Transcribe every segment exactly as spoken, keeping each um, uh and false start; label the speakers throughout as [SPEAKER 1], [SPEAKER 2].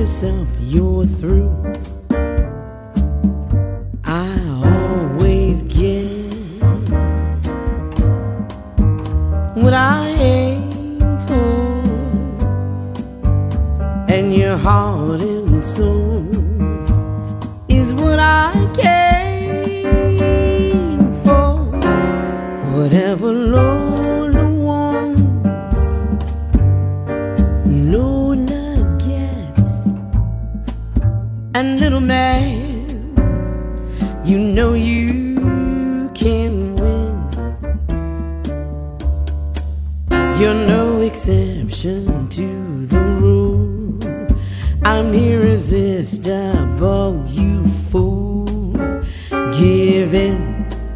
[SPEAKER 1] yourself you're through. I always get what I aim for, and your heart and soul is what I came for. Whatever Lola wants, Lola gets. And little man, you know you can win. You're no exception to the rule. I'm irresistible, you fool. Give in.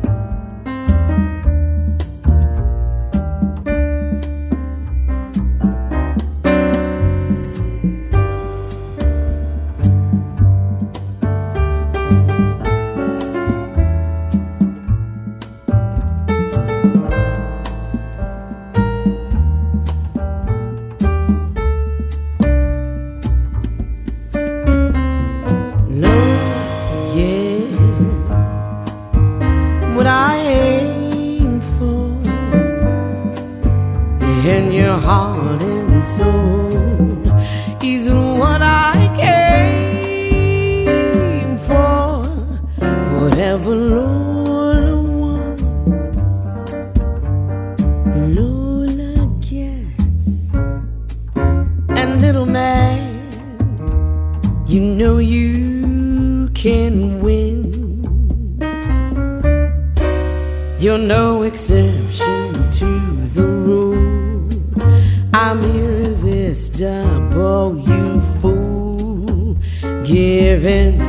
[SPEAKER 1] What I aim for in your heart and soul is what I came for. Whatever Lola wants, Lola gets. And little man, you know you can win. You're no exception to the rule. I'm irresistible, you fool. Give in.